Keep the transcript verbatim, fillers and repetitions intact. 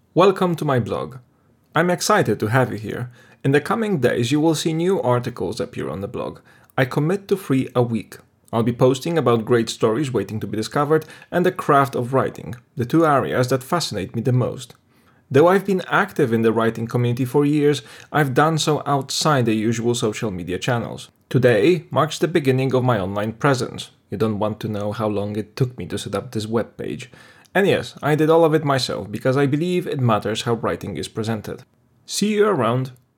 Welcome to my blog. I'm excited to have you here. In the coming days, you will see new articles appear on the blog. I commit to three a week. I'll be posting about great stories waiting to be discovered and the craft of writing, the two areas that fascinate me the most. Though I've been active in the writing community for years, I've done so outside the usual social media channels. Today marks the beginning of my online presence. You don't want to know how long it took me to set up this webpage. And yes, I did all of it myself because I believe it matters how writing is presented. See you around.